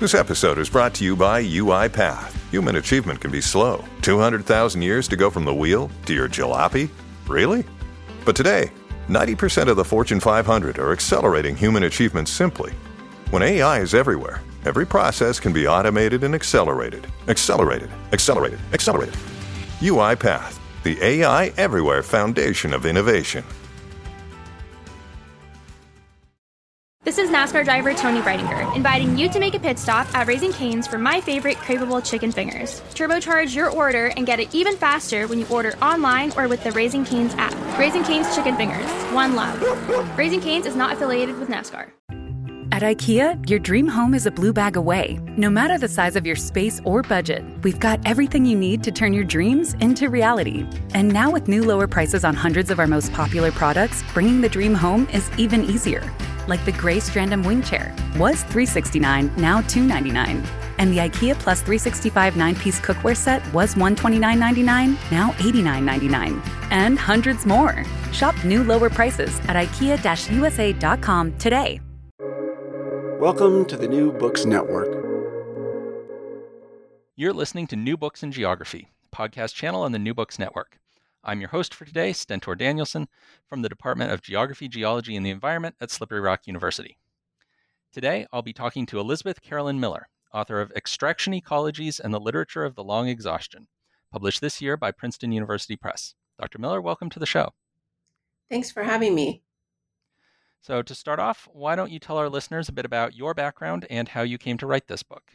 This episode is brought to you by UiPath. Human achievement can be slow. 200,000 years to go from the wheel to your jalopy? Really? But today, 90% of the Fortune 500 are accelerating human achievement simply. When AI is everywhere, every process can be automated and accelerated. Accelerated. UiPath, the AI everywhere foundation of innovation. This is NASCAR driver Tony Breidinger, inviting you to make a pit stop at Raising Cane's for my favorite craveable chicken fingers. Turbocharge your order and get it even faster when you order online or with the Raising Cane's app. Raising Cane's Chicken Fingers. One love. Raising Cane's is not affiliated with NASCAR. At IKEA, your dream home is a blue bag away. No matter the size of your space or budget, we've got everything you need to turn your dreams into reality. And now with new lower prices on hundreds of our most popular products, bringing the dream home is even easier. Like the gray Strandom wing chair, was $369, now $299. And the IKEA Plus 365 9-piece cookware set was $129.99, now $89.99. And hundreds more. Shop new lower prices at IKEA-USA.com today. Welcome to the New Books Network. You're listening to New Books in Geography, a podcast channel on the New Books Network. I'm your host for today, Stentor Danielson, from the Department of Geography, Geology, and the Environment at Slippery Rock University. Today, I'll be talking to Elizabeth Carolyn Miller, author of Extraction Ecologies and the Literature of the Long Exhaustion, published this year by Princeton University Press. Dr. Miller, welcome to the show. Thanks for having me. So to start off, why don't you tell our listeners a bit about your background and how you came to write this book?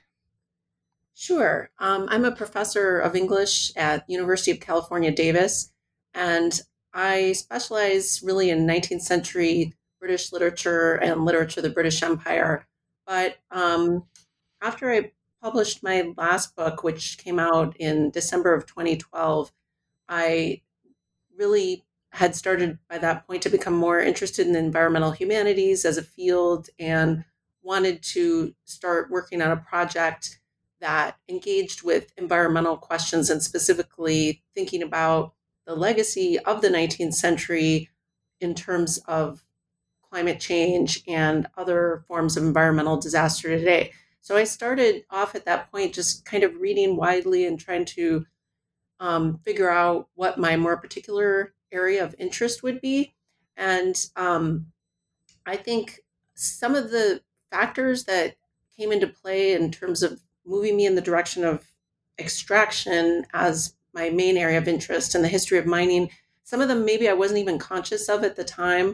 Sure. I'm a professor of English at University of California, Davis, and I specialize really in 19th century British literature and literature of the British Empire. But after I published my last book, which came out in December of 2012, I really had started by that point to become more interested in environmental humanities as a field and wanted to start working on a project that engaged with environmental questions and specifically thinking about the legacy of the 19th century in terms of climate change and other forms of environmental disaster today. So I started off at that point just kind of reading widely and trying to figure out what my more particular area of interest would be. And I think some of the factors that came into play in terms of moving me in the direction of extraction as my main area of interest in the history of mining, some of them maybe I wasn't even conscious of at the time.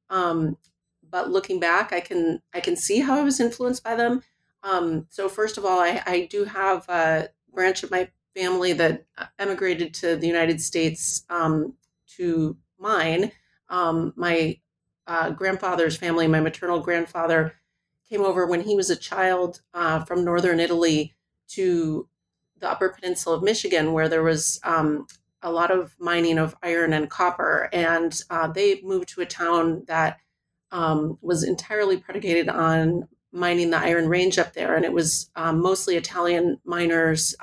But looking back, I can see how I was influenced by them. So first of all, I do have a branch of my family that emigrated to the United States to mine. My grandfather's family, my maternal grandfather, came over when he was a child from northern Italy to the Upper Peninsula of Michigan, where there was a lot of mining of iron and copper. And they moved to a town that was entirely predicated on mining the Iron Range up there. And it was mostly Italian miners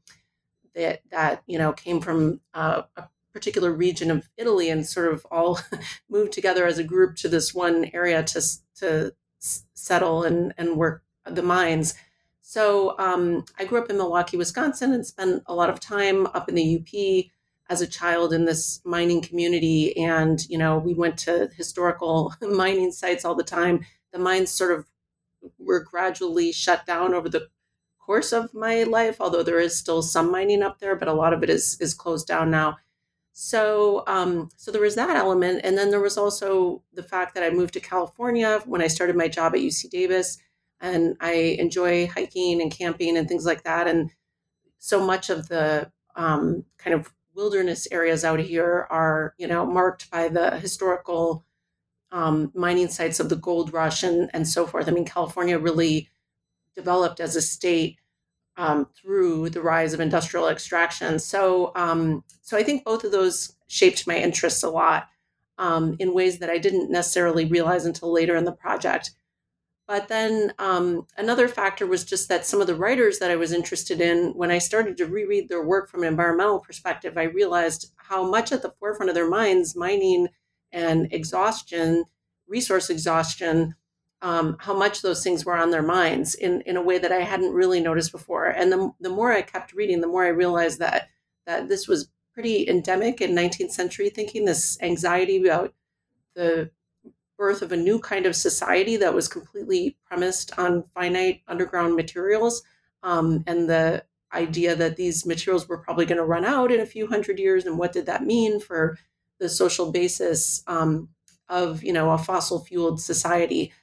that came from a particular region of Italy and sort of all moved together as a group to this one area to settle and work the mines. So I grew up in Milwaukee, Wisconsin, and spent a lot of time up in the UP as a child in this mining community. And, we went to historical mining sites all the time. The mines sort of were gradually shut down over the course of my life, although there is still some mining up there, but a lot of it is closed down now. So there was that element. And then there was also the fact that I moved to California when I started my job at UC Davis, and I enjoy hiking and camping and things like that. And so much of the kind of wilderness areas out here are, marked by the historical mining sites of the gold rush and so forth. I mean, California really developed as a state through the rise of industrial extraction. So I think both of those shaped my interests a lot in ways that I didn't necessarily realize until later in the project. But then another factor was just that some of the writers that I was interested in, when I started to reread their work from an environmental perspective, I realized how much at the forefront of their minds, mining and exhaustion, resource exhaustion, how much those things were on their minds in a way that I hadn't really noticed before. And the more I kept reading, the more I realized that this was pretty endemic in 19th century thinking, this anxiety about the birth of a new kind of society that was completely premised on finite underground materials, and the idea that these materials were probably going to run out in a few hundred years, and what did that mean for the social basis of a fossil fueled society.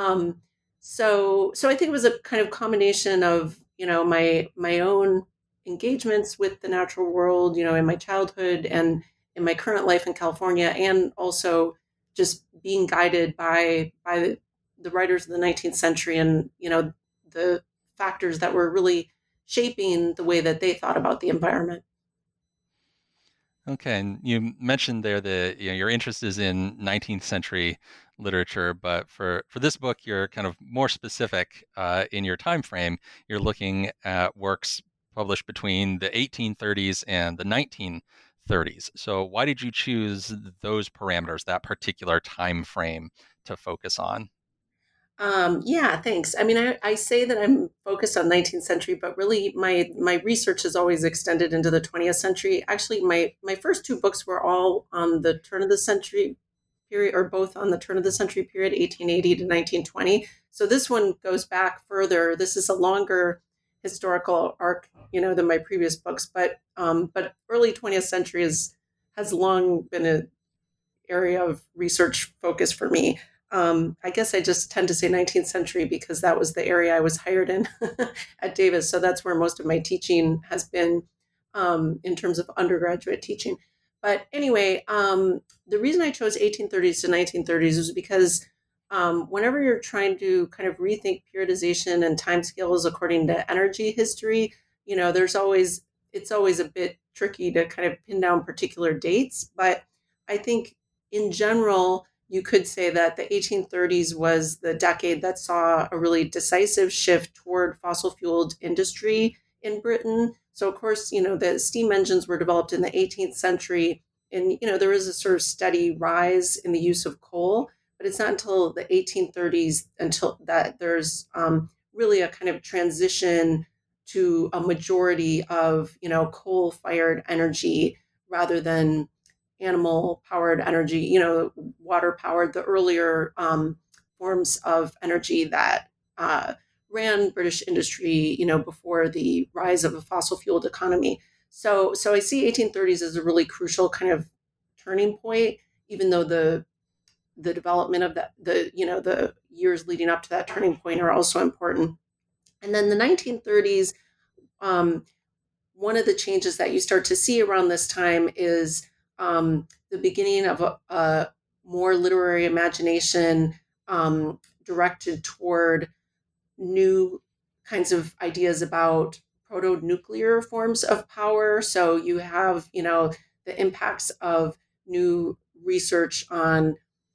So I think it was a kind of combination of my own engagements with the natural world, in my childhood and in my current life in California, and also just being guided by the writers of the 19th century and the factors that were really shaping the way that they thought about the environment. Okay, and you mentioned there that your interest is in 19th century literature, but for this book, you're kind of more specific in your time frame. You're looking at works published between the 1830s and the 1930s. So why did you choose those parameters, that particular time frame, to focus on? Yeah, thanks. I mean, I say that I'm focused on 19th century, but really my research has always extended into the 20th century. Actually, my first two books were all on the turn of the century period, or both on the turn of the century period, 1880 to 1920. So this one goes back further. This is a longer historical arc, than my previous books, but early 20th century has long been an area of research focus for me. I guess I just tend to say 19th century because that was the area I was hired in at Davis. So that's where most of my teaching has been in terms of undergraduate teaching. But anyway, the reason I chose 1830s to 1930s was because whenever you're trying to kind of rethink periodization and timescales according to energy history, it's always a bit tricky to kind of pin down particular dates. But I think in general, you could say that the 1830s was the decade that saw a really decisive shift toward fossil-fueled industry in Britain. So, of course, the steam engines were developed in the 18th century, and, there was a sort of steady rise in the use of coal. But it's not until the 1830s until that there's really a kind of transition to a majority of, coal-fired energy rather than animal-powered energy, water-powered, the earlier forms of energy that ran British industry, before the rise of a fossil-fueled economy. So I see 1830s as a really crucial kind of turning point, even though the development of the years leading up to that turning point are also important. And then the 1930s, one of the changes that you start to see around this time is the beginning of a more literary imagination directed toward new kinds of ideas about proto-nuclear forms of power. So you have, the impacts of new research on,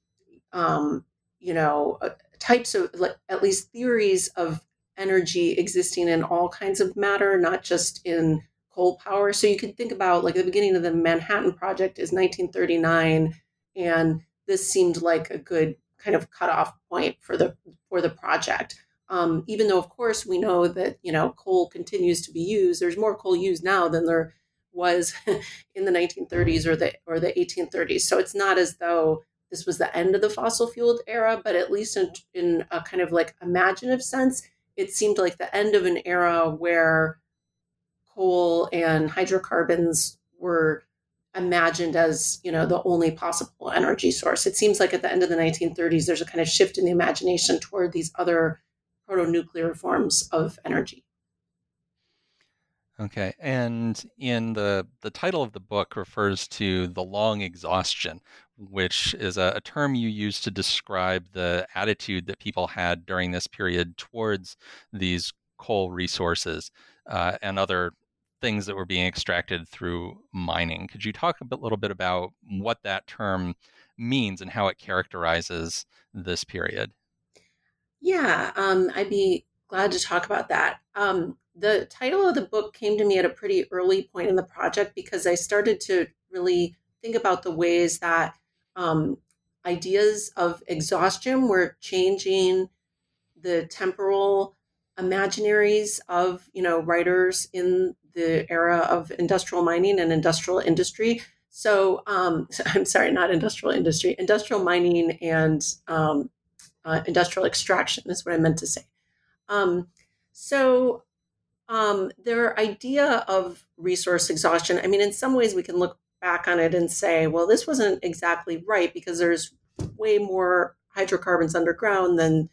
types of, at least theories of energy existing in all kinds of matter, not just in coal power. So you could think about the beginning of the Manhattan Project is 1939, and this seemed like a good kind of cutoff point for the project. Even though, of course, we know that coal continues to be used. There's more coal used now than there was in the 1930s or the 1830s. So it's not as though this was the end of the fossil fueled era, but at least in a kind of imaginative sense, it seemed like the end of an era where coal and hydrocarbons were imagined as, the only possible energy source. It seems like at the end of the 1930s, there's a kind of shift in the imagination toward these other proto-nuclear forms of energy. Okay, and in the title of the book refers to the long exhaustion, which is a term you use to describe the attitude that people had during this period towards these coal resources and other things that were being extracted through mining. Could you talk a little bit about what that term means and how it characterizes this period? Yeah, I'd be glad to talk about that. The title of the book came to me at a pretty early point in the project because I started to really think about the ways that ideas of exhaustion were changing the temporal imaginaries of, writers in the era of industrial mining and industrial industry. So I'm sorry, not industrial industry, industrial mining and industrial extraction is what I meant to say. So their idea of resource exhaustion, I mean, in some ways we can look back on it and say, well, this wasn't exactly right because there's way more hydrocarbons underground than,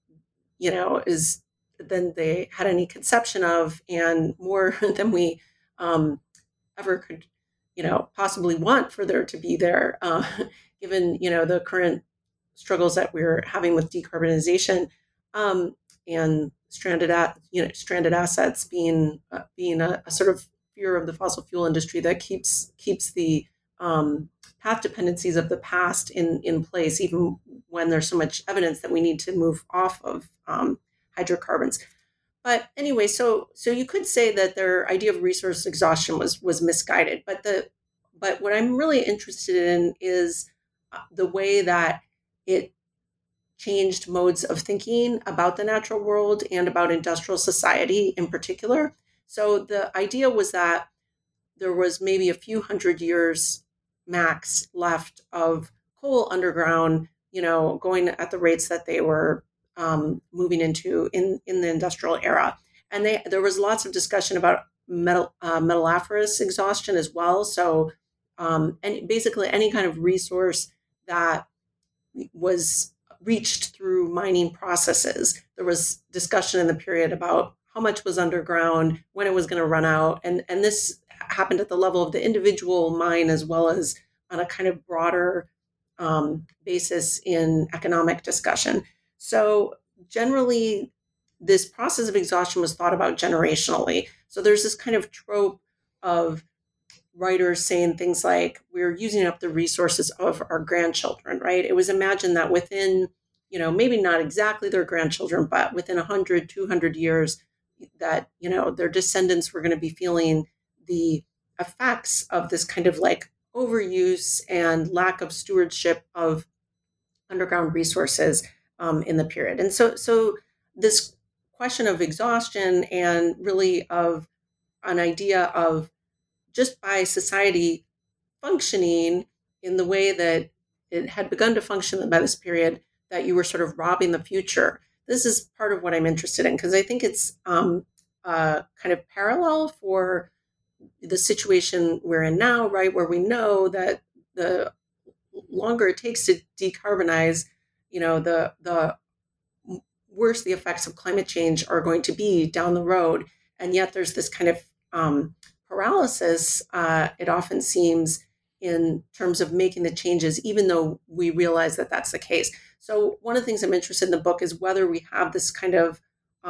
than they had any conception of, and more than we ever could, possibly want for there to be there, given, the current struggles that we're having with decarbonization, and stranded assets being a sort of fear of the fossil fuel industry that keeps the path dependencies of the past in place, even when there's so much evidence that we need to move off of hydrocarbons. But anyway, so you could say that their idea of resource exhaustion was misguided. But what I'm really interested in is the way that it changed modes of thinking about the natural world and about industrial society in particular. So the idea was that there was maybe a few hundred years max left of coal underground, going at the rates that they were moving into in the industrial era. And there was lots of discussion about metalliferous exhaustion as well. So and basically any kind of resource that was reached through mining processes. There was discussion in the period about how much was underground, when it was going to run out. And this happened at the level of the individual mine as well as on a kind of broader basis in economic discussion. So generally, this process of exhaustion was thought about generationally. So there's this kind of trope of writers saying things like, we're using up the resources of our grandchildren, right? It was imagined that within, maybe not exactly their grandchildren, but within 100, 200 years, that, their descendants were going to be feeling the effects of this kind of like overuse and lack of stewardship of underground resources in the period. And so this question of exhaustion and really of an idea of just by society functioning in the way that it had begun to function by this period, that you were sort of robbing the future. This is part of what I'm interested in, because I think it's kind of parallel for the situation we're in now, right, where we know that the longer it takes to decarbonize, the worse the effects of climate change are going to be down the road. And yet there's this kind of paralysis, it often seems, in terms of making the changes, even though we realize that that's the case. So one of the things I'm interested in the book is whether we have this kind of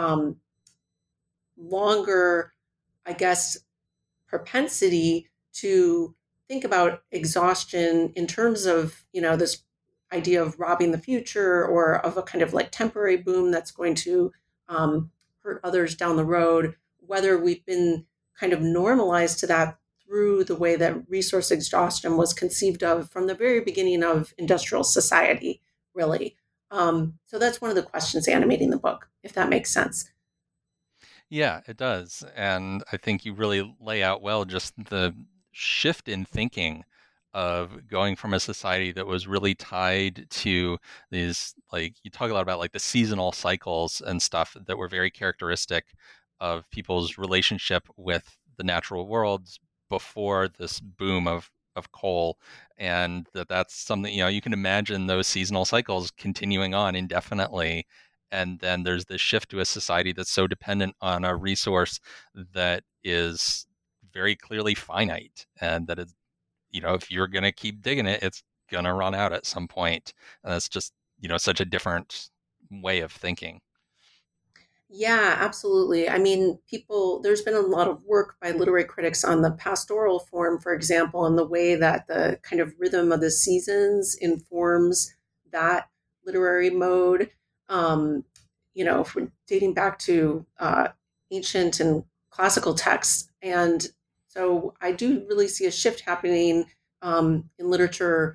longer, I guess, propensity to think about exhaustion in terms of, this idea of robbing the future or of a kind of like temporary boom that's going to hurt others down the road, whether we've been kind of normalized to that through the way that resource exhaustion was conceived of from the very beginning of industrial society, really. So that's one of the questions animating the book, if that makes sense. Yeah, it does. And I think you really lay out well just the shift in thinking of going from a society that was really tied to these, like, you talk a lot about like the seasonal cycles and stuff that were very characteristic of people's relationship with the natural world before this boom of coal, and that's something, you can imagine those seasonal cycles continuing on indefinitely. And then there's this shift to a society that's so dependent on a resource that is very clearly finite, and that is, if you're going to keep digging it, it's going to run out at some point. And that's just, such a different way of thinking. Yeah, absolutely. I mean, there's been a lot of work by literary critics on the pastoral form, for example, and the way that the kind of rhythm of the seasons informs that literary mode. If we're dating back to ancient and classical texts. And so I do really see a shift happening in literature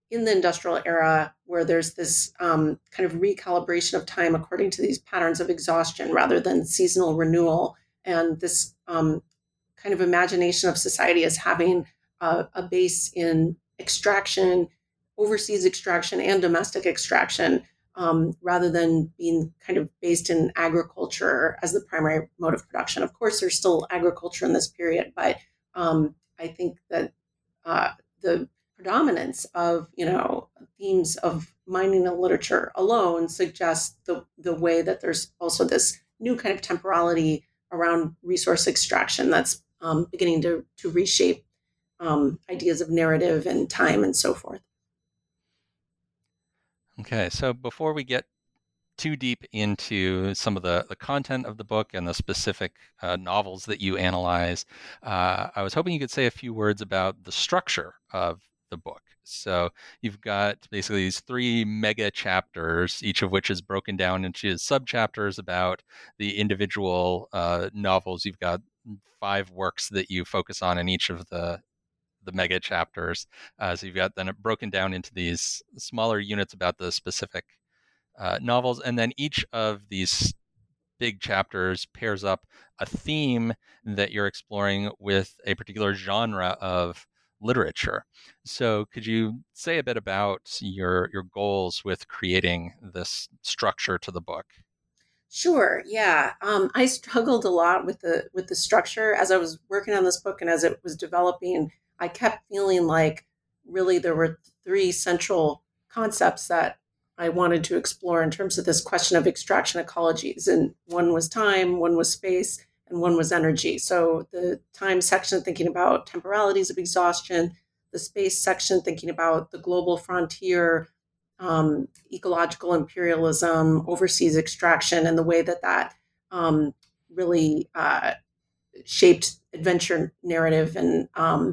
in the industrial era, where there's this kind of recalibration of time according to these patterns of exhaustion rather than seasonal renewal, and this kind of imagination of society as having a base in extraction, overseas extraction, and domestic extraction, rather than being kind of based in agriculture as the primary mode of production. Of course, there's still agriculture in this period, but I think that the predominance of themes of mining and literature alone suggests the way that there's also this new kind of temporality around resource extraction that's beginning to reshape ideas of narrative and time and so forth. Okay, so before we get too deep into some of the content of the book and the specific novels that you analyze, I was hoping you could say a few words about the structure of the book. So you've got basically these 3 mega chapters, each of which is broken down into subchapters about the individual novels. You've got 5 works that you focus on in each of the mega chapters. So you've got then broken down into these smaller units about the specific novels, and then each of these big chapters pairs up a theme that you're exploring with a particular genre of literature. So could you say a bit about your goals with creating this structure to the book? Sure. Yeah. I struggled a lot with the structure as I was working on this book, and as it was developing, I kept feeling like really there were 3 central concepts that I wanted to explore in terms of this question of extraction ecologies. And one was time, one was space, and one was energy. So the time section thinking about temporalities of exhaustion, the space section thinking about the global frontier, ecological imperialism, overseas extraction, and the way that really shaped adventure narrative and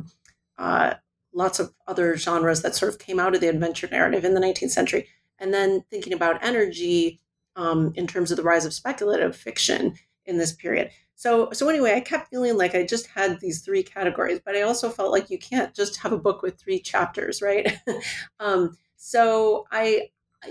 lots of other genres that sort of came out of the adventure narrative in the 19th century. And then thinking about energy in terms of the rise of speculative fiction in this period. So anyway, I kept feeling like I just had these 3 categories, but I also felt like you can't just have a book with 3 chapters, right? So I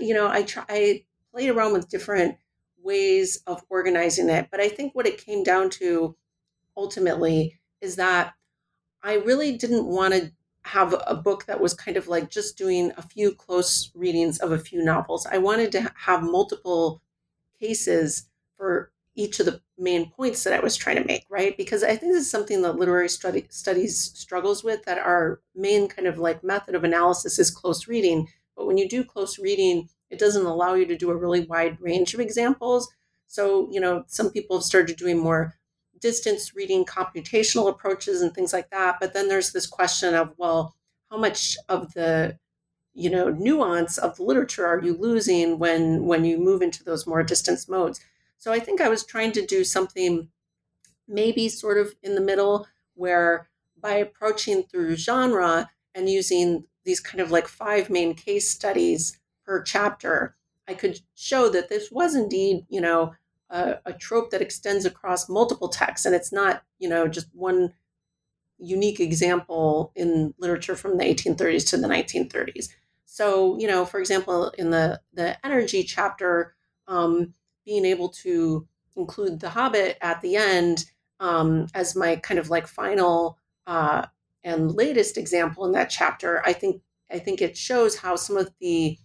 played around with different ways of organizing it, but I think what it came down to ultimately is that I really didn't want to have a book that was kind of like just doing a few close readings of a few novels. I wanted to have multiple cases for each of the main points that I was trying to make, right? Because I think this is something that literary studies struggles with, that our main kind of like method of analysis is close reading. But when you do close reading, it doesn't allow you to do a really wide range of examples. So, some people have started doing more distance reading, computational approaches and things like that. But then there's this question of, well, how much of the nuance of the literature are you losing when you move into those more distance modes? So I think I was trying to do something maybe sort of in the middle, where by approaching through genre and using these kind of like 5 main case studies per chapter, I could show that this was indeed, a trope that extends across multiple texts, and it's not, just one unique example in literature from the 1830s to the 1930s. So, for example, in the energy chapter, being able to include The Hobbit at the end as my kind of like final and latest example in that chapter, I think it shows how some of the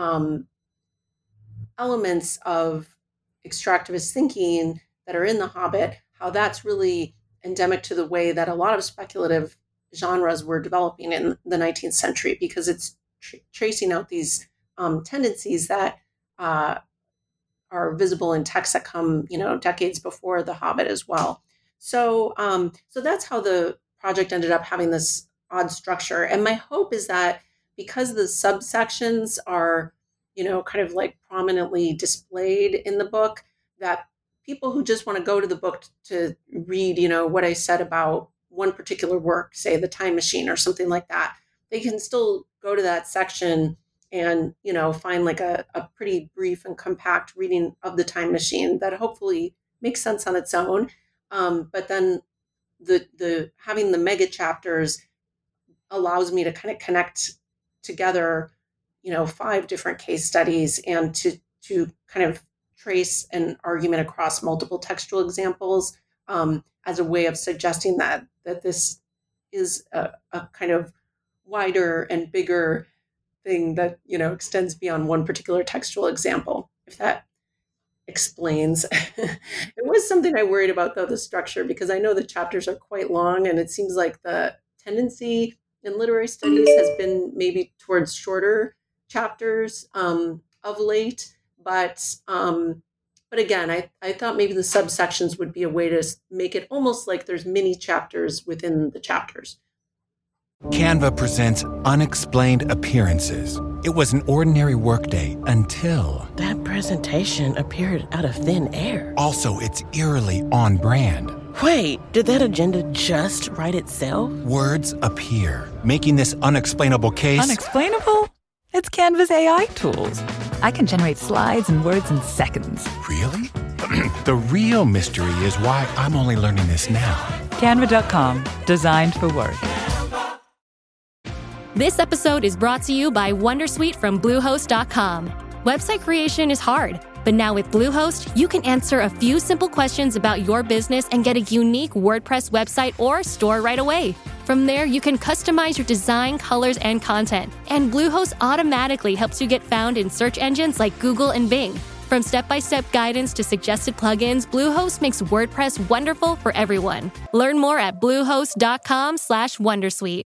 elements of extractivist thinking that are in The Hobbit, how that's really endemic to the way that a lot of speculative genres were developing in the 19th century, because it's tracing out these tendencies that are visible in texts that come, decades before The Hobbit as well. So that's how the project ended up having this odd structure. And my hope is that because the subsections are, kind of like prominently displayed in the book, that people who just want to go to the book to read, what I said about one particular work, say The Time Machine or something like that, they can still go to that section and, find like a pretty brief and compact reading of The Time Machine that hopefully makes sense on its own. But then the having the mega chapters allows me to kind of connect together, 5 different case studies and to kind of trace an argument across multiple textual examples as a way of suggesting that this is a kind of wider and bigger thing that, extends beyond one particular textual example, if that explains. It was something I worried about, though, the structure, because I know the chapters are quite long, and it seems like the tendency in literary studies has been maybe towards shorter chapters of late. But again, I thought maybe the subsections would be a way to make it almost like there's mini chapters within the chapters. Canva presents Unexplained Appearances. It was an ordinary workday until... that presentation appeared out of thin air. Also, it's eerily on brand. Wait, did that agenda just write itself? Words appear, making this unexplainable case... Unexplainable? It's Canva's AI tools. I can generate slides and words in seconds. Really? The real mystery is why I'm only learning this now. Canva.com, designed for work. This episode is brought to you by Wondersuite from Bluehost.com. Website creation is hard, but now with Bluehost, you can answer a few simple questions about your business and get a unique WordPress website or store right away. From there, you can customize your design, colors, and content. And Bluehost automatically helps you get found in search engines like Google and Bing. From step-by-step guidance to suggested plugins, Bluehost makes WordPress wonderful for everyone. Learn more at bluehost.com/Wondersuite.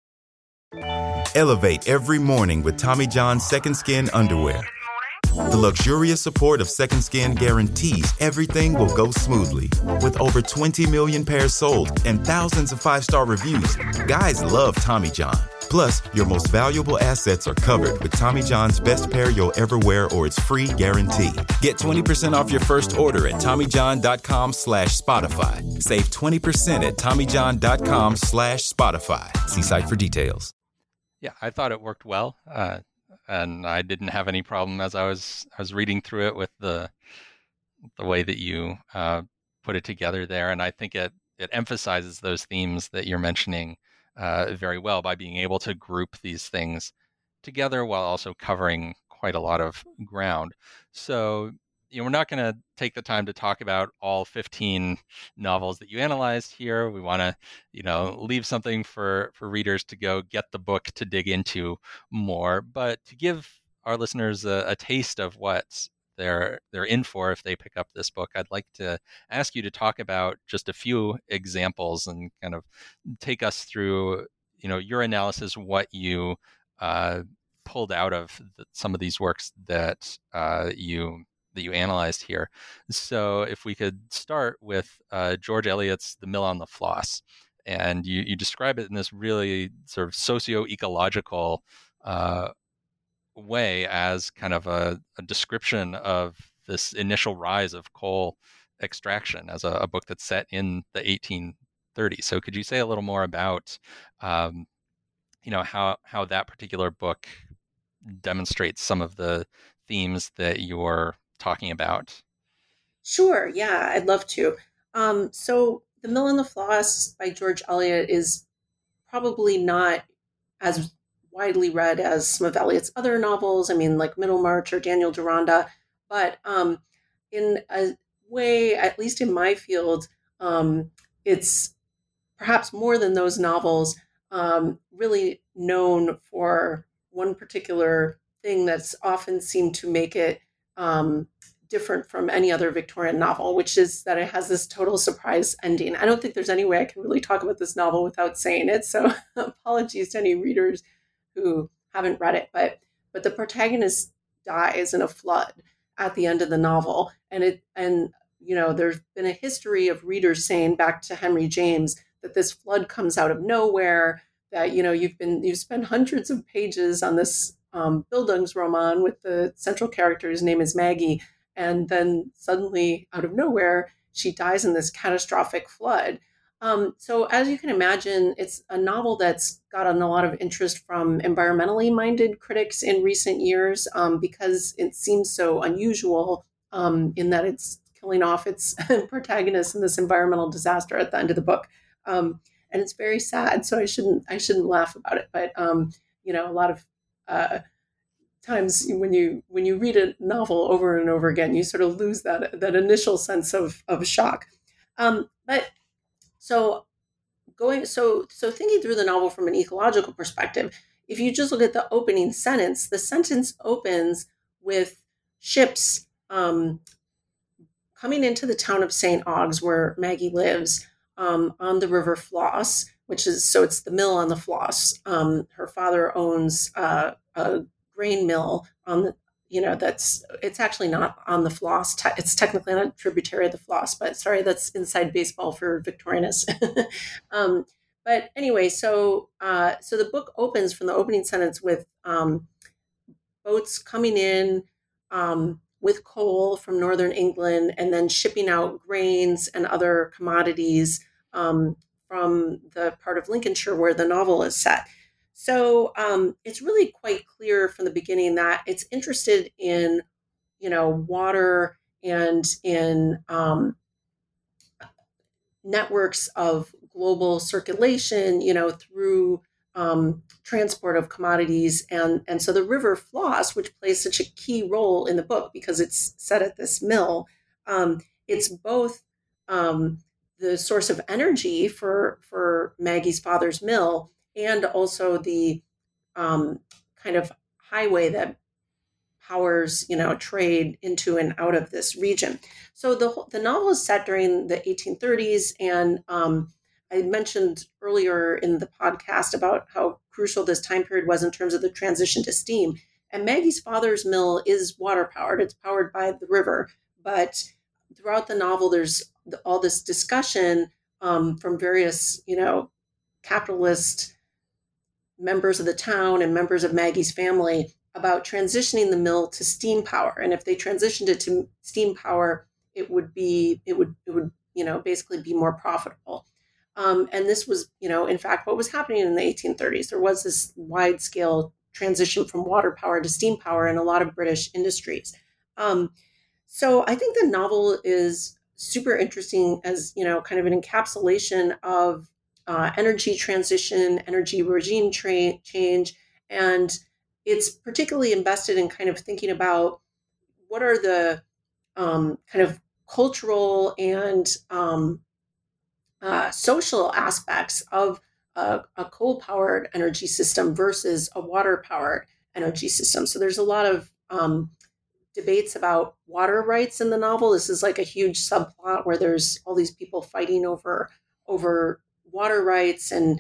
Elevate every morning with Tommy John's Second Skin underwear. The luxurious support of Second Skin guarantees everything will go smoothly. With over 20 million pairs sold and thousands of 5-star reviews, guys love Tommy John. Plus, your most valuable assets are covered with Tommy John's best pair you'll ever wear or its free guarantee. Get 20% off your first order at TommyJohn.com/Spotify. Save 20% at TommyJohn.com/Spotify. See site for details. Yeah, I thought it worked well, and I didn't have any problem as I was reading through it with the way that you put it together there, and I think it emphasizes those themes that you're mentioning very well by being able to group these things together while also covering quite a lot of ground. So, we're not going to take the time to talk about all 15 novels that you analyzed here. We want to, leave something for readers to go get the book to dig into more. But to give our listeners a taste of what they're in for if they pick up this book, I'd like to ask you to talk about just a few examples and kind of take us through, your analysis, what you pulled out of some of these works that you analyzed here. So if we could start with George Eliot's The Mill on the Floss, and you describe it in this really sort of socio-ecological way as kind of a description of this initial rise of coal extraction as a book that's set in the 1830s. So could you say a little more about how that particular book demonstrates some of the themes that you're talking about? Sure. Yeah, I'd love to. So The Mill on the Floss by George Eliot is probably not as widely read as some of Eliot's other novels. I mean, like Middlemarch or Daniel Deronda. But in a way, at least in my field, it's perhaps more than those novels, really known for one particular thing that's often seemed to make it different from any other Victorian novel, which is that it has this total surprise ending. I don't think there's any way I can really talk about this novel without saying it. So apologies to any readers who haven't read it, but the protagonist dies in a flood at the end of the novel. And there's been a history of readers saying back to Henry James that this flood comes out of nowhere, that, you've spent hundreds of pages on this Bildungsroman with the central character, whose name is Maggie. And then suddenly out of nowhere, she dies in this catastrophic flood. So as you can imagine, it's a novel that's gotten a lot of interest from environmentally minded critics in recent years because it seems so unusual in that it's killing off its protagonist in this environmental disaster at the end of the book. And it's very sad, so I shouldn't laugh about it. But a lot of times when you read a novel over and over again, you sort of lose that initial sense of shock. But so thinking through the novel from an ecological perspective, if you just look at the opening sentence, the sentence opens with ships coming into the town of St. Augs, where Maggie lives, on the River Floss, it's the mill on the Floss. Her father owns a grain mill on the, it's actually not on the Floss. It's technically not a tributary of the Floss, but sorry, that's inside baseball for Victorianists. But anyway, so the book opens from the opening sentence with boats coming in with coal from northern England and then shipping out grains and other commodities from the part of Lincolnshire where the novel is set. So it's really quite clear from the beginning that it's interested in, water and in networks of global circulation, through transport of commodities. And so the River Floss, which plays such a key role in the book because it's set at this mill, it's both the source of energy for Maggie's father's mill, and also the kind of highway that powers, trade into and out of this region. So the novel is set during the 1830s, and I mentioned earlier in the podcast about how crucial this time period was in terms of the transition to steam. And Maggie's father's mill is water powered; it's powered by the river. But throughout the novel, there's all this discussion from various, capitalist members of the town and members of Maggie's family about transitioning the mill to steam power. And if they transitioned it to steam power, it would basically be more profitable. And this was, in fact, what was happening in the 1830s. There was this wide scale transition from water power to steam power in a lot of British industries. So I think the novel is super interesting as, kind of an encapsulation of energy transition, energy regime change. And it's particularly invested in kind of thinking about what are the kind of cultural and social aspects of a coal-powered energy system versus a water-powered energy system. So there's a lot of debates about water rights in the novel. This is like a huge subplot where there's all these people fighting over water rights, and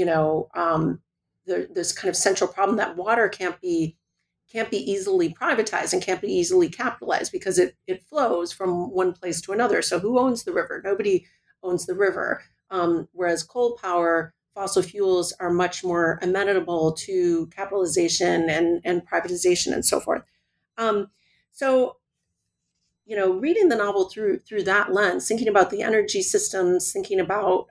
this kind of central problem that water can't be easily privatized and can't be easily capitalized because it flows from one place to another. So who owns the river? Nobody owns the river. Whereas coal power, fossil fuels are much more amenable to capitalization and privatization and so forth. So reading the novel through that lens, thinking about the energy systems, thinking about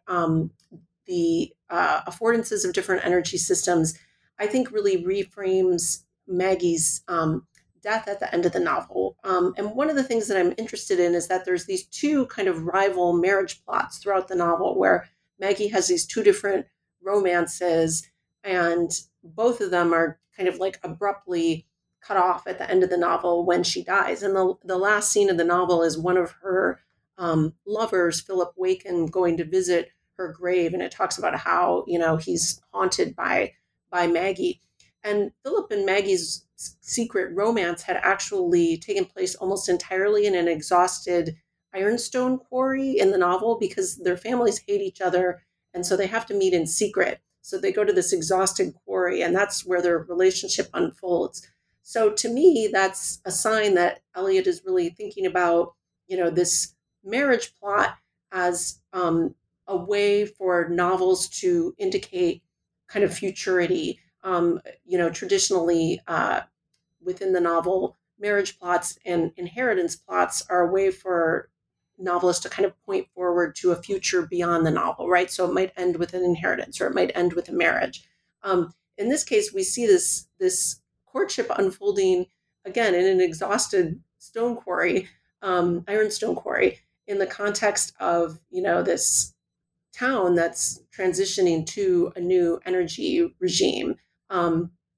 the affordances of different energy systems, I think really reframes Maggie's death at the end of the novel. And one of the things that I'm interested in is that there's these two kind of rival marriage plots throughout the novel where Maggie has these two different romances, and both of them are kind of like abruptly cut off at the end of the novel when she dies. And the last scene of the novel is one of her lovers, Philip Waken, going to visit her grave, and it talks about how he's haunted by Maggie. And Philip and Maggie's secret romance had actually taken place almost entirely in an exhausted ironstone quarry in the novel because their families hate each other, and so they have to meet in secret. So they go to this exhausted quarry, and that's where their relationship unfolds. So to me, that's a sign that Eliot is really thinking about, this marriage plot as a way for novels to indicate kind of futurity. Traditionally within the novel, marriage plots and inheritance plots are a way for novelists to kind of point forward to a future beyond the novel, right? So it might end with an inheritance, or it might end with a marriage. In this case, we see this courtship unfolding again in an exhausted stone quarry, ironstone quarry, in the context of this town that's transitioning to a new energy regime.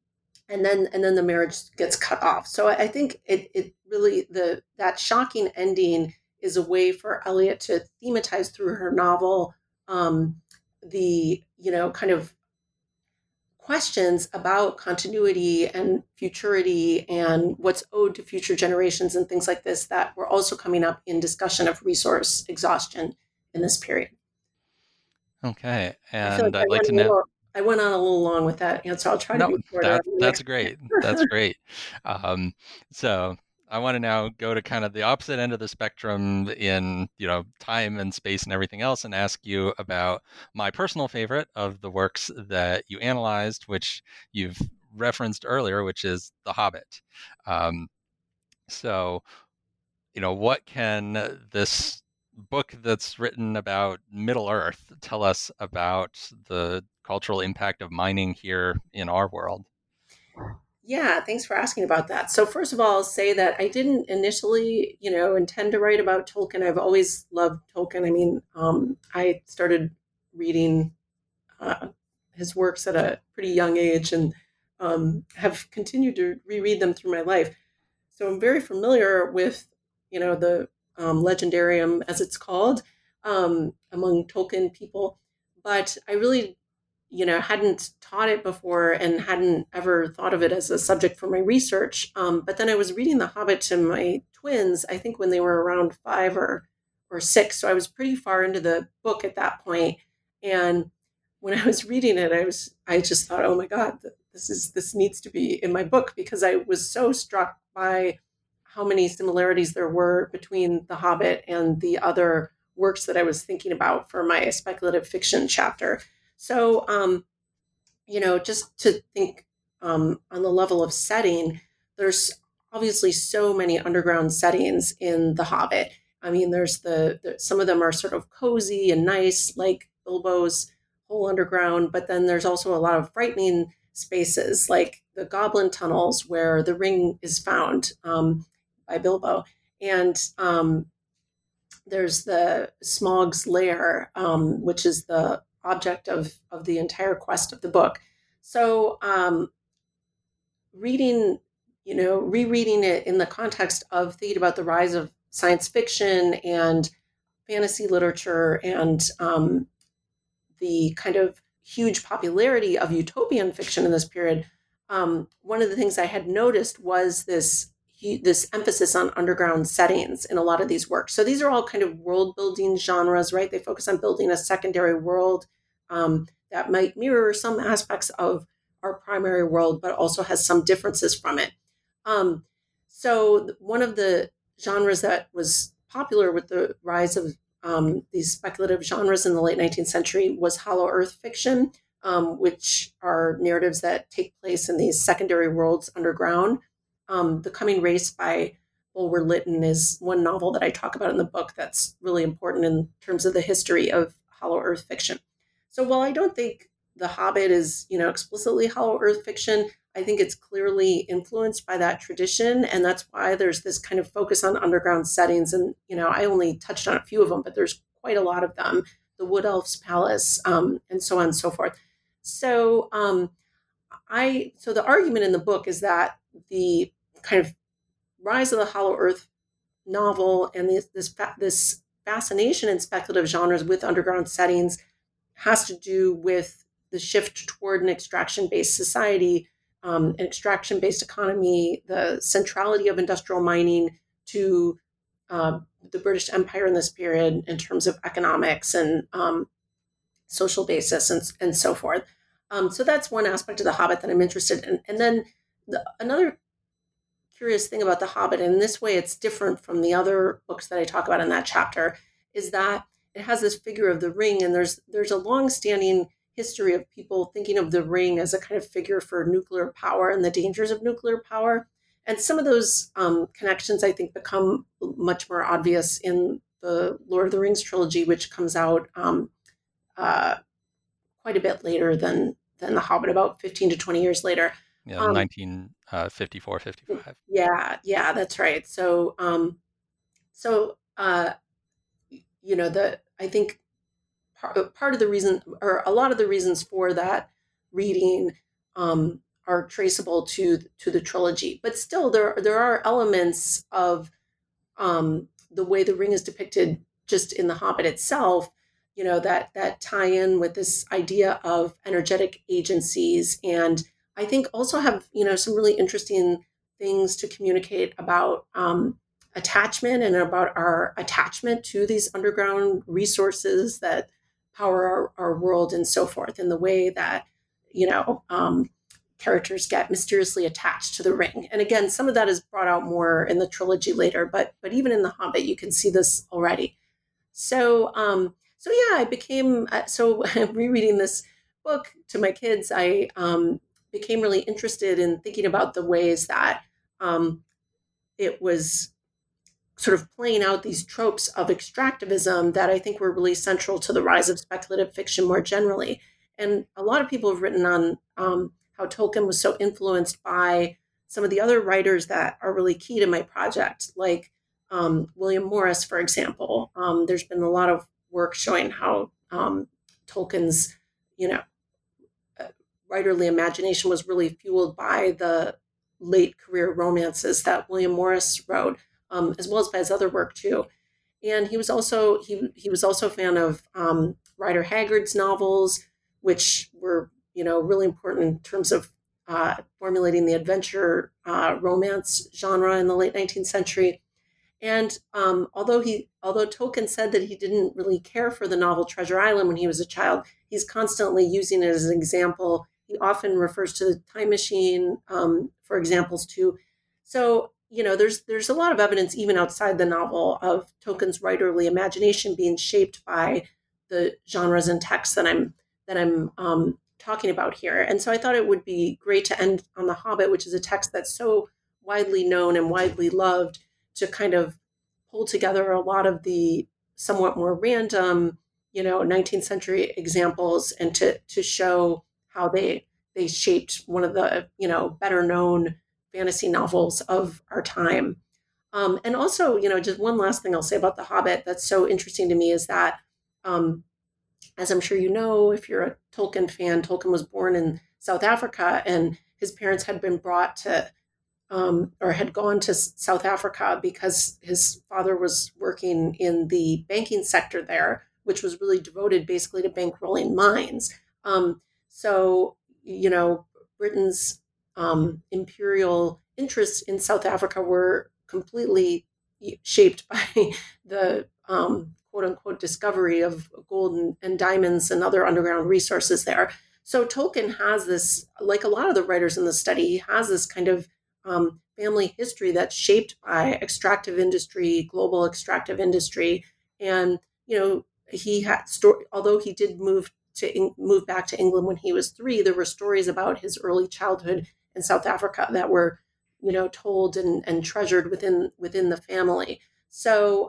then the marriage gets cut off. So I think it really, that shocking ending is a way for Eliot to thematize through her novel the kind of questions about continuity and futurity and what's owed to future generations and things like this that were also coming up in discussion of resource exhaustion in this period. Okay, and I'd like to know. I went on a little long with that answer. I'll try to be shorter. That's great. That's great. So I want to now go to kind of the opposite end of the spectrum in, time and space and everything else, and ask you about my personal favorite of the works that you analyzed, which you've referenced earlier, which is The Hobbit. So, what can this book that's written about Middle Earth tell us about the cultural impact of mining here in our world? Yeah, thanks for asking about that. So first of all, I'll say that I didn't initially, intend to write about Tolkien. I've always loved Tolkien. I mean, I started reading his works at a pretty young age and have continued to reread them through my life. So I'm very familiar with, the legendarium, as it's called, among Tolkien people. But I really hadn't taught it before and hadn't ever thought of it as a subject for my research. But then I was reading The Hobbit to my twins, I think when they were around 5 or 6. So I was pretty far into the book at that point. And when I was reading it, I just thought, oh my God, this needs to be in my book, because I was so struck by how many similarities there were between The Hobbit and the other works that I was thinking about for my speculative fiction chapter. So, just to think on the level of setting, there's obviously so many underground settings in The Hobbit. I mean, there's some of them are sort of cozy and nice, like Bilbo's hole underground, but then there's also a lot of frightening spaces, like the Goblin tunnels where the ring is found by Bilbo. And there's the Smaug's lair, which is the object of the entire quest of the book. So rereading it in the context of thinking about the rise of science fiction and fantasy literature and the kind of huge popularity of utopian fiction in this period, one of the things I had noticed was this emphasis on underground settings in a lot of these works. So these are all kind of world building genres, right? They focus on building a secondary world that might mirror some aspects of our primary world, but also has some differences from it. So one of the genres that was popular with the rise of these speculative genres in the late 19th century was Hollow Earth fiction, which are narratives that take place in these secondary worlds underground. The Coming Race by Bulwer Lytton is one novel that I talk about in the book that's really important in terms of the history of Hollow Earth fiction. So while I don't think The Hobbit is, explicitly Hollow Earth fiction, I think it's clearly influenced by that tradition. And that's why there's this kind of focus on underground settings. And, I only touched on a few of them, but there's quite a lot of them. The Wood Elf's Palace, and so on and so forth. So so the argument in the book is that the kind of rise of the Hollow Earth novel and this fascination in speculative genres with underground settings has to do with the shift toward an extraction-based society, an extraction-based economy, the centrality of industrial mining to the British Empire in this period in terms of economics and social basis and so forth. So that's one aspect of The Hobbit that I'm interested in. And then another curious thing about The Hobbit, and in this way it's different from the other books that I talk about in that chapter, is that it has this figure of the ring, and there's a long-standing history of people thinking of the ring as a kind of figure for nuclear power and the dangers of nuclear power. And some of those connections, I think, become much more obvious in the Lord of the Rings trilogy, which comes out quite a bit later than The Hobbit, about 15 to 20 years later. Yeah, 1954, 55. Yeah, that's right. So, I think part of the reason, or a lot of the reasons for that reading are traceable to the trilogy. But still, there are elements of the way the ring is depicted just in The Hobbit itself, that tie in with this idea of energetic agencies, and I think also have some really interesting things to communicate about attachment and about our attachment to these underground resources that power our world and so forth, and the way that characters get mysteriously attached to the ring. And again, some of that is brought out more in the trilogy later, but even in The Hobbit, you can see this already. So yeah, I became rereading this book to my kids. I became really interested in thinking about the ways that it was sort of playing out these tropes of extractivism that I think were really central to the rise of speculative fiction more generally. And a lot of people have written on how Tolkien was so influenced by some of the other writers that are really key to my project, like William Morris, for example. There's been a lot of work showing how Tolkien's, writerly imagination was really fueled by the late career romances that William Morris wrote, as well as by his other work too. And he was also a fan of Rider Haggard's novels, which were really important in terms of formulating the adventure romance genre in the late 19th century. And although Tolkien said that he didn't really care for the novel Treasure Island when he was a child, he's constantly using it as an example. He often refers to the Time Machine for examples too. So there's a lot of evidence even outside the novel of Tolkien's writerly imagination being shaped by the genres and texts that I'm talking about here. And so I thought it would be great to end on The Hobbit, which is a text that's so widely known and widely loved, to kind of pull together a lot of the somewhat more random, 19th century examples, and to show how they shaped one of the, better known fantasy novels of our time. And also, just one last thing I'll say about The Hobbit that's so interesting to me is that, as I'm sure you know, if you're a Tolkien fan, Tolkien was born in South Africa, and his parents had been brought to or had gone to South Africa because his father was working in the banking sector there, which was really devoted basically to bankrolling mines. So, Britain's imperial interests in South Africa were completely shaped by the quote unquote discovery of gold and diamonds and other underground resources there. So Tolkien has this, like a lot of the writers in the study, he has this kind of family history that's shaped by extractive industry, global extractive industry. And, he had although he did move back to England when he was 3, there were stories about his early childhood in South Africa that were, told and treasured within the family. So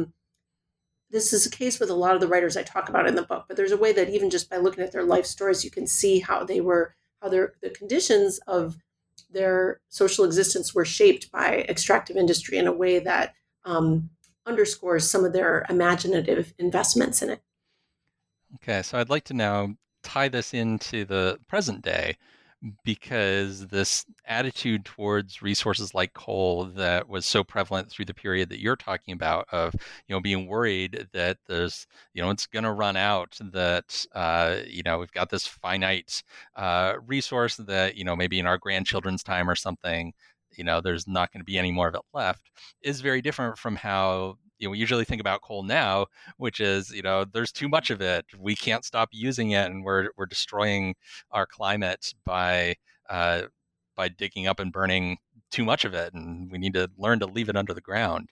this is a case with a lot of the writers I talk about in the book, but there's a way that even just by looking at their life stories, you can see how the conditions of their social existence were shaped by extractive industry in a way that underscores some of their imaginative investments in it. Okay, so I'd like to now tie this into the present day, because this attitude towards resources like coal that was so prevalent through the period that you're talking about, of being worried that there's it's going to run out, that we've got this finite resource that maybe in our grandchildren's time or something there's not going to be any more of it left, is very different from how we usually think about coal now, which is, there's too much of it. We can't stop using it, and we're destroying our climate by digging up and burning too much of it, and we need to learn to leave it under the ground.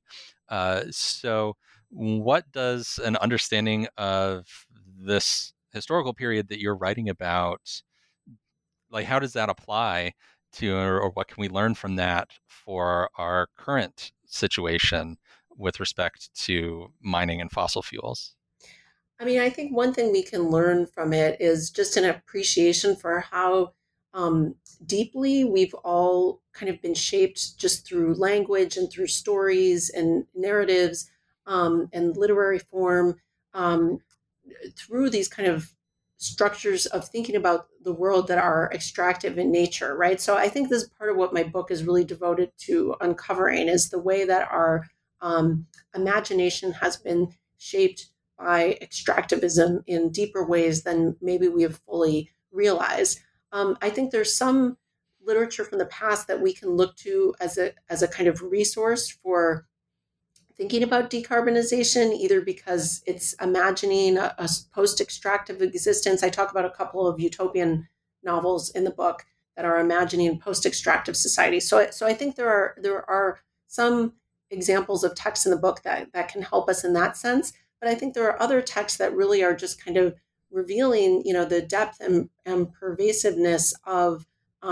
So what does an understanding of this historical period that you're writing about, like, how does that apply to, or what can we learn from that for our current situation with respect to mining and fossil fuels? I mean, I think one thing we can learn from it is just an appreciation for how deeply we've all kind of been shaped just through language and through stories and narratives and literary form, through these kind of structures of thinking about the world that are extractive in nature, right? So I think this is part of what my book is really devoted to uncovering, is the way that our imagination has been shaped by extractivism in deeper ways than maybe we have fully realized. I think there's some literature from the past that we can look to as a kind of resource for thinking about decarbonization, either because it's imagining a post-extractive existence. I talk about a couple of utopian novels in the book that are imagining post-extractive society. So I think there are some examples of texts in the book that can help us in that sense. But I think there are other texts that really are just kind of revealing, the depth and pervasiveness of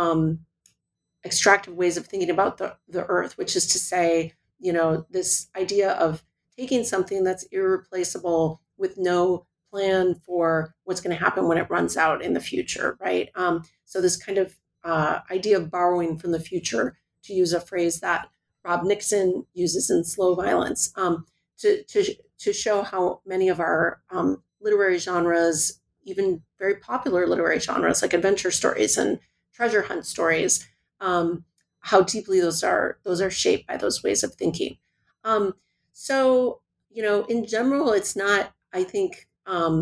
extractive ways of thinking about the earth, which is to say, this idea of taking something that's irreplaceable with no plan for what's going to happen when it runs out in the future, right? So this kind of idea of borrowing from the future, to use a phrase that Rob Nixon uses in Slow Violence, to show how many of our literary genres, even very popular literary genres like adventure stories and treasure hunt stories, how deeply those are shaped by those ways of thinking. So, in general, it's not, I think, a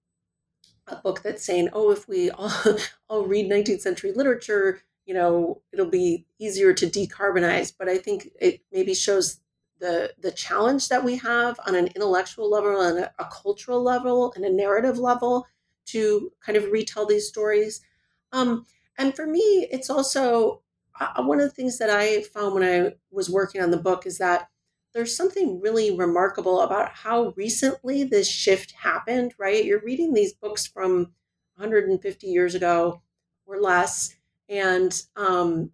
book that's saying, oh, if we all read 19th century literature, it'll be easier to decarbonize. But I think it maybe shows the challenge that we have on an intellectual level and a cultural level and a narrative level to kind of retell these stories. And for me, it's also one of the things that I found when I was working on the book is that there's something really remarkable about how recently this shift happened, right? You're reading these books from 150 years ago or less, and to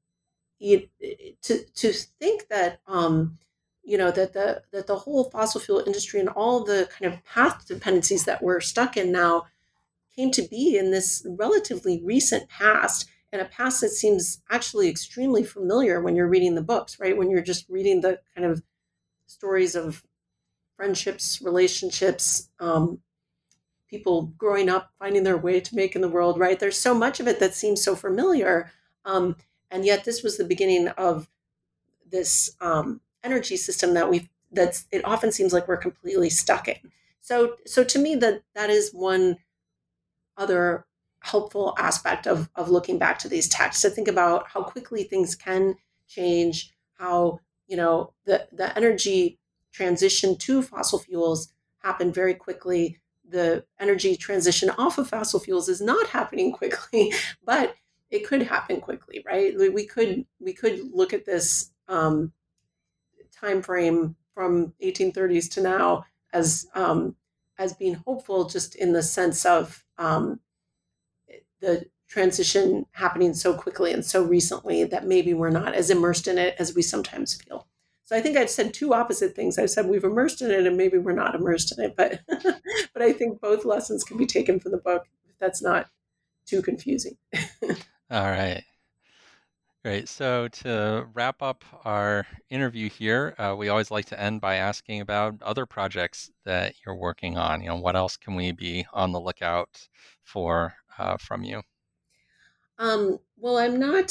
think that that the whole fossil fuel industry and all the kind of path dependencies that we're stuck in now came to be in this relatively recent past, and a past that seems actually extremely familiar when you're reading the books, right? When you're just reading the kind of stories of friendships, relationships, people growing up, finding their way to make in the world, right? There's so much of it that seems so familiar. And yet this was the beginning of this energy system that it often seems like we're completely stuck in. So to me, that is one other helpful aspect of looking back to these texts, to think about how quickly things can change, how the energy transition to fossil fuels happened very quickly. The energy transition off of fossil fuels is not happening quickly, but it could happen quickly, right? We could look at this time frame from 1830s to now as being hopeful, just in the sense of the transition happening so quickly and so recently that maybe we're not as immersed in it as we sometimes feel. So I think I've said two opposite things. I've said we've immersed in it and maybe we're not immersed in it, but but I think both lessons can be taken from the book, if that's not too confusing. All right. Great. So to wrap up our interview here, we always like to end by asking about other projects that you're working on. What else can we be on the lookout for from you? Well, I'm not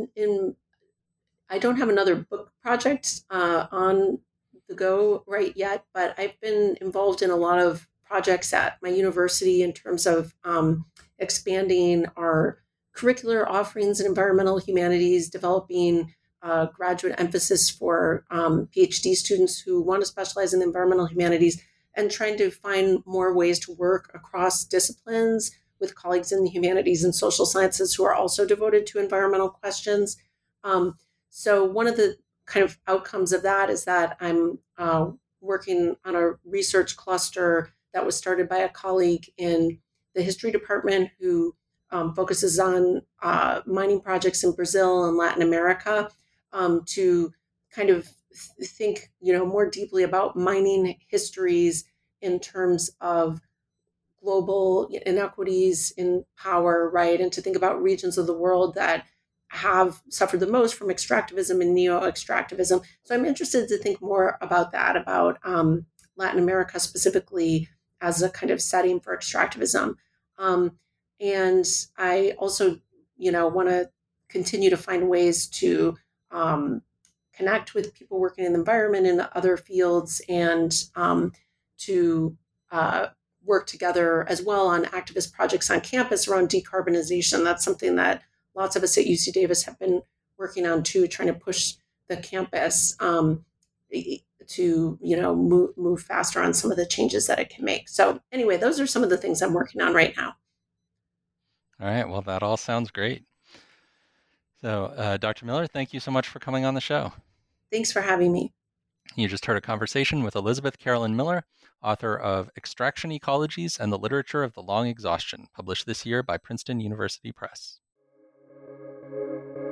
I don't have another book project on the go right yet, but I've been involved in a lot of projects at my university in terms of expanding our curricular offerings in environmental humanities, developing graduate emphasis for PhD students who want to specialize in the environmental humanities, and trying to find more ways to work across disciplines with colleagues in the humanities and social sciences who are also devoted to environmental questions. So one of the kind of outcomes of that is that I'm working on a research cluster that was started by a colleague in the history department who focuses on mining projects in Brazil and Latin America, to kind of think, more deeply about mining histories in terms of global inequities in power, right? And to think about regions of the world that have suffered the most from extractivism and neo-extractivism. So I'm interested to think more about that, about Latin America specifically as a kind of setting for extractivism. And I also, want to continue to find ways to connect with people working in the environment in other fields, and to work together as well on activist projects on campus around decarbonization. That's something that lots of us at UC Davis have been working on too, trying to push the campus to move faster on some of the changes that it can make. So anyway, those are some of the things I'm working on right now. All right. Well, that all sounds great. So, Dr. Miller, thank you so much for coming on the show. Thanks for having me. You just heard a conversation with Elizabeth Carolyn Miller, author of Extraction Ecologies and the Literature of the Long Exhaustion, published this year by Princeton University Press.